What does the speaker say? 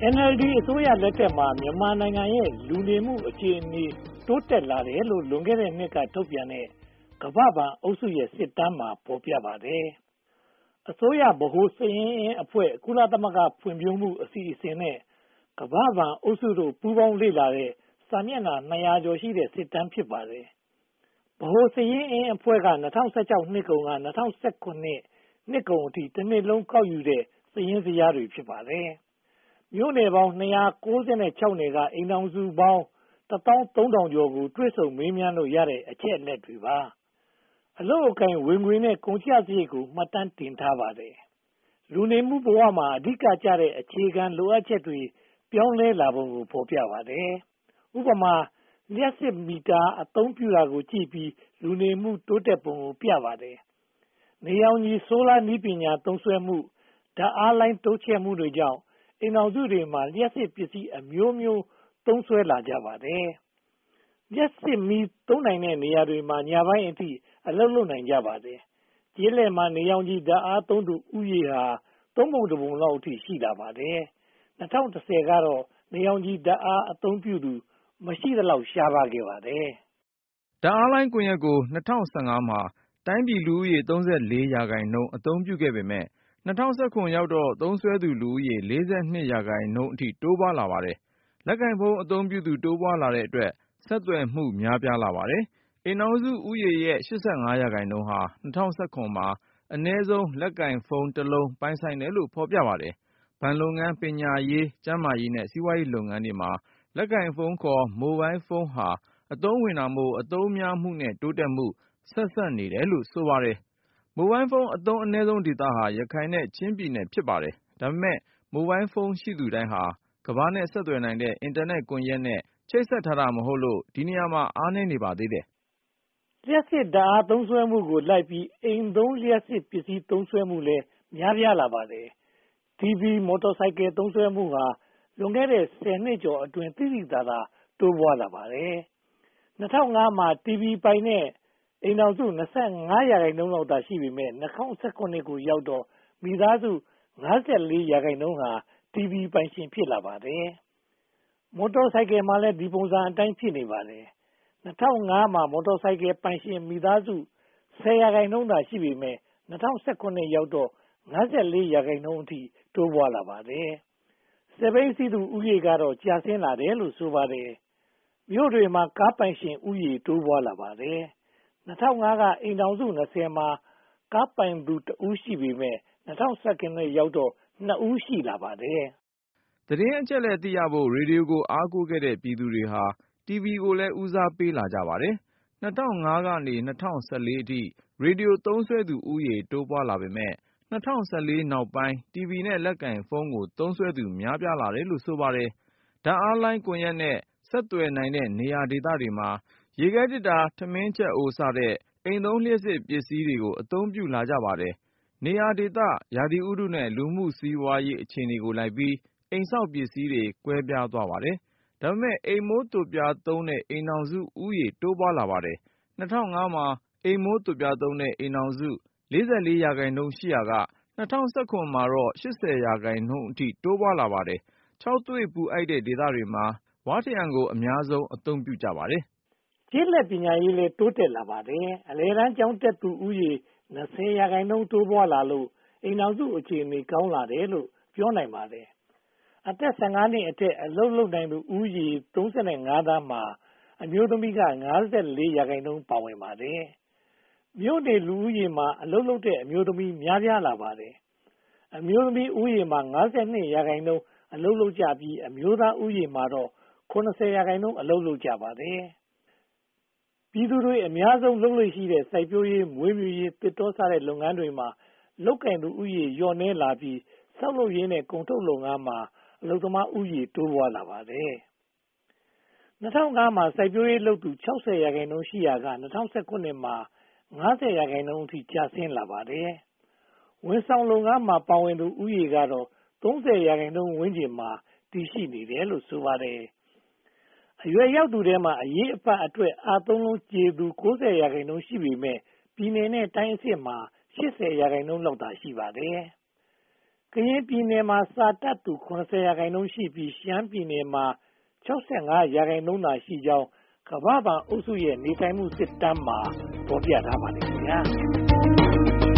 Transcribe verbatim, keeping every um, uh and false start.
N L D အစိုးရလက်ထက်မှာမြန်မာနိုင်ငံရဲ့လူနေမှုအခြေအနေတိုးတက်လာတယ်လို့လွန်ခဲ့တဲ့နှစ်ကထုတ်ပြန်တဲ့ကမ္ဘာ့ဘဏ်အုပ်စုရဲ့စစ်တမ်းမှာဖော်ပြပါတယ်။အစိုးရဗဟိုစာရင်းအင်းအဖွဲ့ကုလသမဂ္ဂဖွံ့ဖြိုးမှုအစီအစဉ်နဲ့ကမ္ဘာ့ဘဏ်အုပ်စုတို့ပူးပေါင်းလေ့လာတဲ့စာမျက်နှာနှစ်ရာကျော်ရှိတဲ့စစ်တမ်းဖြစ်ပါတယ်။ဗဟိုစာရင်းအင်းအဖွဲ့က၂၀၁၆နှစ်ကုန်က၂၀၁၇နှစ်ကုန်အထိတစ်နှစ်လုံးကောက်ယူတဲ့စာရင်းဇယားတွေဖြစ်ပါတယ်။မြို့နယ်ပေါင်း၂၉၆နယ်ကအိမ်ထောင်စုပေါင်းတစ်သောင်းသုံးထောင်ကျော်ကိုတွေ့ဆုံမေးမြန်းလို့ရတဲ့အချက်အလက်တွေပါအလုပ်အကိုင်ဝင်ငွေနဲ့ကုန်ကျစရိတ်ကိုမှတ်တမ်းတင်ထားပါတယ်လူနေမှုဘဝမှာအဓိကကျတဲ့အခြေခံလိုအပ်ချက်တွေပြောင်းလဲလာပုံကိုဖော်ပြပါတယ်ဥပမာလျှပ်စစ်မီတာအသုံးပြုတာကိုကြည့်ပြီးလူနေမှုတိုးတက်ပုံကိုပြပါတယ်နေရောင်ခြည်ဆိုလာနည်းပညာသုံးစွဲမှုဓာတ်အားလိုင်းတိုးချဲ့မှုတွေကြောင့်အိမ်တော်စုတွေမှာလျှပ်စစ်ပစ္စည်းအမျိုးမျိုးသုံးစွဲလာကြပါတယ်။လျှပ်စစ်မီးသုံးနိုင်တဲ့နေရာတွေမှာညပိုင်းအထိအလုပ်လုပ်နိုင်ကြပါတယ်။ကျေးလက်မှာနေရောင်ခြည်ဓာတ်အားသုံးသူဥယျာဉ်ဟာသုံးပုံတစ်ပုံလောက်အထိရှိလာပါတယ်။၂၀၁၀ကတော့နေရောင်ခြည်ဓာတ်အားအသုံးပြုသူမရှိသလောက်ရှားပါခဲ့ပါတယ်။ဓာတ်အားလိုင်းကွန်ရက်ကို၂၀၁၅မှာတိုင်းပြည်လူဦးရေ၃၄ရာခိုင်နှုန်းအသုံးပြုခဲ့ပေမယ့်၂၀၁၇ရောက်တော့သုံးစွဲသူလူဦးရေ၄၂ရာခိုင်နှုန်းအထိတိုးပွားလာပါတယ်။လက်ကိုင်ဖုန်းအသုံးပြုသူတိုးပွားလာတဲ့အတွက်ဆက်သွယ်မှုများပြားလာပါတယ်။အိမ်ထောင်စုဦးရေရဲ့၈၅ရာခိုင်နှုန်းဟာ၂၀၁၇မှာအနည်းဆုံးလက်ကိုင်ဖုန်းတစ်လုံးပိုင်ဆိုင်တယ်လို့ဖော်ပြပါတယ်။ဘဏ်လုပ်ငန်းပညာရေးကျန်းမာရေးနဲ့စီးပွားရေးလုပ်ငန်းတွေမှာလက်ကိုင်ဖုန်းခေါ်မိုဘိုင်းဖုန်းဟာအသုံးဝင်တာမို့အသုံးများမှုနဲ့တိုးတက်မှုဆက်စပ်နေတယ်လို့ဆိုပါတယ်။မိုဘိုင်းဖုန်းအသုံးအနည်းဆုံးဒေသဟာရခိုင်နဲ့ချင်းပြည်နယ်ဖြစ်ပါတယ်။ဒါပေမဲ့မိုဘိုင်းဖုန်းရှိသူတိုင်းဟာကမ္ဘာနဲ့ဆက်သွယ်နိုင်တဲ့အင်တာနက်ကွန်ရက်နဲ့ချိတ်ဆက်ထားတာမဟုတ်လို့ဒီနေရာမှာအားနည်းနေပါသေးတယ်။လျှပ်စစ်ဓာတ်အားသုံးစွဲမှုကိုလိုက်ပြီးအိမ်သုံးလျှပ်စစ်ပစ္စည်းသုံးစွဲမှုလည်းများပြားလာပါတယ်။ တီဗီမော်တော်ဆိုင်ကယ်သုံးစွဲမှုဟာလွန်ခဲ့တဲ့ဆယ်နှစ်ကျော်အတွင်းသိသိသာသာတိုးပွားလာပါတယ်။၂၀၀၅မှာတီဗီပိုင်တဲ့အိမ်ထောင်စု၂၅ရာခိုင်နှုန်းလောက်သာရှိပေမယ့်၂၀၁၇ကိုရောက်တော့မိသားစု၅၄ရာခိုင်နှုန်းဟာတီဗီပိုင်ရှင်ဖြစ်လာပါတယ်။မော်တော်ဆိုင်ကယ်မှာလည်းဒီပုံစံအတိုင်းဖြစ်နေပါတယ်။၂၀၀၅မှာမော်တော်ဆိုင်ကယ်ပိုင်ရှင်မိသားစု၁၀ရာခိုင်နှုန်းသာရှိပေမယ့်၂၀၁၇ရောက်တော့၅၄ရာခိုင်နှုန်းအထိတိုးပွားလာပါတယ်။စက်ဘီးစီးသူဦးရေကတော့ကျဆင်းလာတယ်လို့ဆိုပါတယ်။မြို့တွေမှာကားပိုင်ရှင်ဦးရေတိုးပွားလာပါတယ်။၂၀၀၅ကအိမ်ထောင်စု၂၀မှာကားပိုင်သူတစ်ဦးရှိပေမယ့်၂၀၁၇ရောက်တော့နှစ်ဦးရှိလာပါတယ်။သတင်းအချက်အလက်သိရဖို့ရေဒီယိုကိုအားကိုးခဲ့တဲ့ပြည်သူတွေဟာတီဗီကိုလည်းဦးစားပေးလာကြပါတယ်။၂၀၀၅ကနေ၂၀၁၄အထိရေဒီယိုသုံးစွဲသူဦးရေတိုးပွားလာပေမယ့်၂၀၁၄နောက်ပိုင်းတီဗီနဲ့လက်ကိုင်ဖုန်းကိုသုံးစွဲသူများပြားလာတယ်လို့ဆိုပါတယ်။ဓာတ်အားလိုင်းကွန်ရက်နဲ့ဆက်သွယ်နိုင်တဲ့နေရာဒေသတွေမှာရေခဲသေတ္တာထမင်းချက်အိုးစတဲ့အိမ်သုံးလျှပ်စစ်ပစ္စည်းတွေကိုအသုံးပြုလာကြပါတယ်။နေရာဒေသရာသီဥတုနဲ့လူမှုစီးပွားရေးအခြေအနေကိုလိုက်ပြီးအိမ်ဆောက်ပစ္စည်းတွေကွဲပြားသွားပါတယ်။ဒါပေမဲ့အိမ်မိုးသွပ်ပြားသုံးတဲ့အိမ်ထောင်စုဦးရေတိုးပွားလာပါတယ်။၂၀၀၅မှာအိမ်မိုးသွပ်ပြားသုံးတဲ့အိမ်ထောင်စု၄၄ရာခိုင်နှုန်းရှိရာက၂၀၁၇မှာတော့၈၀ရာခိုင်နှုန်းအထိတိုးပွားလာပါတယ်။ခြောက်သွေ့ပူအိုက်တဲ့ဒေသတွေမှာဝါးထရံကိုအများဆုံးအသုံးပြုကြပါတယ်။ကျေးလက်ပညာရေးလည်းတိုးတက်လာပါတယ်။အလယ်တန်းကျောင်းတက်သူဦးရေ၂၀ရာခိုင်နှုန်းတိုးပွားလာလို့အိမ်ထောင်စုအခြေအနေကောင်းလာတယ်လို့ပြောနိုင်ပါတယ်။အသက်၁၅နှစ်အထက်အလုပ်လုပ်နိုင်သူဦးရေ၃၅သန်းမှာအမျိုးသမီးက၅၄ရာခိုင်နှုန်းပါဝင်ပါတယ်။မြို့နေလူဦးရေမှာအလုပ်လုပ်တဲ့အမျိုးသမီးများပြားလာပါတယ်။အမျိုးသမီးဦးရေမှာ၅၂ရာခိုင်နှုန်းအလုပ်လုပ်ကြပြီးအမျိုးသားဦးရေမှာတော့၇၀ရာခိုင်နှုန်းအလုပ်လုပ်ကြပါတယ်။ပြည်သူတွေအများဆုံးလုပ်လို့ရှိတဲ့စိုက်ပျိုးရေးမွေးမြူရေးသစ်တောစတဲ့လုပ်ငန်းတွေမှာလုပ်ကိုင်သူဦးရေလျော့နည်းလာပြီးဆောက်လုပ်ရေးနဲ့ကုန်ထုတ်လုပ်ငန်းမှာအလုပ်သမားဦးရေတိုးပွားလာပါတယ်။၂၀၀၅မှာစိုက်ပျိုးရေးလုပ်သူ၆၀ရာခိုင်နှုန်းရှိရာက၂၀၁၇မှာ၅၀ရာခိုင်နှုန်းအထိကျဆင်းလာပါတယ်။ဝန်ဆောင်လုပ်ငန်းမှာပါဝင်သူဦးရေကတော့၃၀ရာခိုင်နှုန်းဝန်းကျင်မှာတည်ရှိနေတယ်လို့ဆိုပါတယ်။အရွယ်ရောက်သူထဲမှာအရေးအဖတ်အတွက်အားသုံးလုံးကျေသူ၉၀ရာခိုင်နှုန်းရှိပေမယ့်ပြည်နယ်နဲ့တိုင်းအဆင့်မှာ၈၀ရာခိုင်နှုန်းလောက်သာရှိပါတယ်ကရင်ပြည်နယ်မှာစာတတ်သူ ၇၀ ရာခိုင်နှုန်းရှိပြီးရှမ်းပြည်နယ်မှာ ၆၅ ရာခိုင်နှုန်းသာရှိကြောင်းကမ္ဘာ့ဘဏ်အုပ်စုရဲ့နေထိုင်မှုစစ်တမ်းမှာဖော်ပြထားပါတယ်ခင်ဗျာ